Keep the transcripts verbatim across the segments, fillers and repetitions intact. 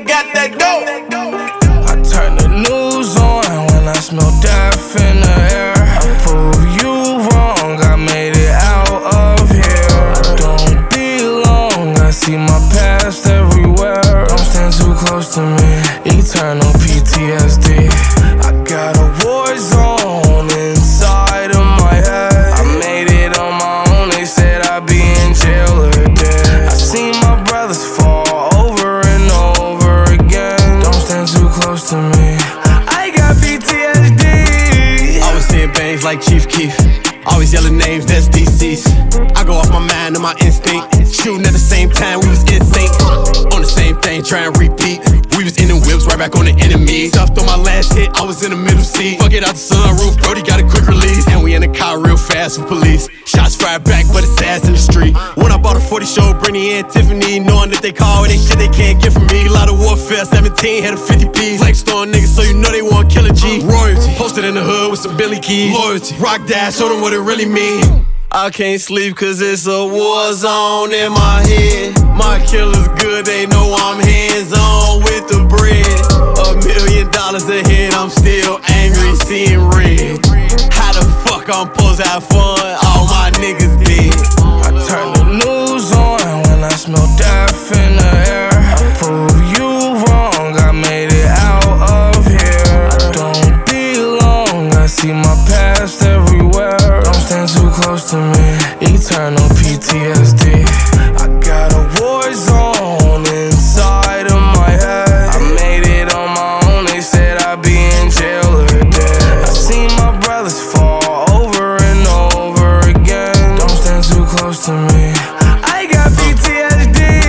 got that dope. I turn the news on when I smell death in the air. I prove you wrong, I made it out of here. I don't belong, I see my past everywhere. Don't stand too close to me, eternal P T S D. I got a war zone inside of my head. I made it on my own, they said I'd be in jail or dead. I seen my brothers fall over and over again. Don't stand too close to me, I got P T S D. Always seeing bangs like Chief Keef, always yelling names, that's D Cs. I go off my mind and my instinct, shooting at the same time, we was in sync. On the same thing, try and repeat. We was in the whips, right back on the enemy. Stuffed on my last hit, I was in the middle seat. Fuck it out the sunroof, Brody got a quick release. And we in the car real fast with police. Shots fired back, but it's ass in the street. When I bought a forty show, Brittany and Tiffany, knowing that they call it, they shit they can't get from me. A lot of warfare, seventeen, had a fifty piece. Flexed on niggas, so you know they want Killer G. Royalty, posted in the hood with some Billy Keys. Loyalty, rock dash, show them what it really mean. I can't sleep cause it's a war zone in my head. My killer's good, they know I'm hands-on with the bread. A million dollars ahead, I'm still angry, seeing red. How the fuck I'm supposed to have fun, all my niggas dead? I turn the news on when I smell death in the air. I prove you wrong, I made it out of here. I don't belong, I see my past everywhere. Don't stand too close to me, eternal P T S D. I got a war zone inside of my head. I made it on my own, they said I'd be in jail or dead. I seen my brothers fall over and over again. Don't stand too close to me, I got P T S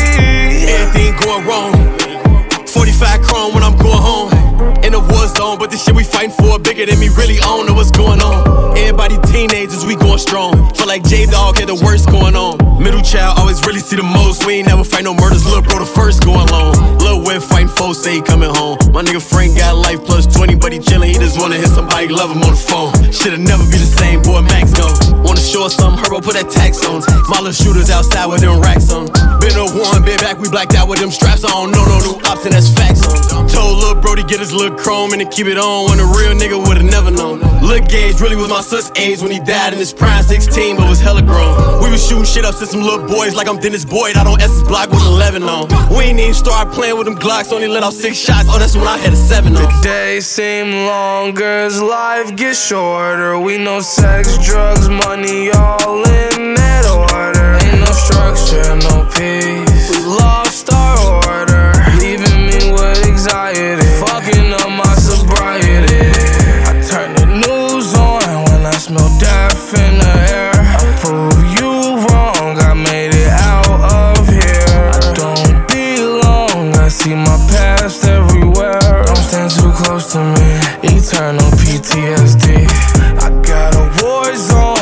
D. Everything going wrong, forty-five chrome when I'm going home. In the war zone, but the shit we fighting for bigger than me, really own know what's going on. Everybody teenagers, we going strong. Feel like J-Dog had the worst going on. Middle child always really see the most. We ain't never fight no murders, lil' bro the first going long. Lil' Web fighting foes, say he coming home. My nigga Frank got life plus twenty, but he chillin', he just wanna hit somebody, love him on the phone. Shit'll never be the same, boy, Max gone. Wanna show us something, Herbo, put that tax on. My little shooters outside with them racks on. Been a one, been back, we blacked out with them straps on. No, no, new ops, and that's facts on. Told lil' Brody get his little chrome and to keep it on, when a real nigga would've never known. Lil' Gage really was my sus age when he died in his prime, sixteen, but was hella grown. We was shooting shit up to some little boys like I'm Dennis Boyd out on S's block with eleven on. We ain't even start playing with them Glocks, only let off six shots, oh that's when I had a seven on. The days seem longer as life gets shorter. We know sex, drugs, money, all in that order. Ain't no structure, no peace, we lost our order, leaving me with anxiety, fucking up my sobriety. I turn the news on when I smell death in the air. I prove you wrong, I made it out of here. I don't belong, I see my past everywhere. Don't stand too close to me, eternal P T S D. I got a war zone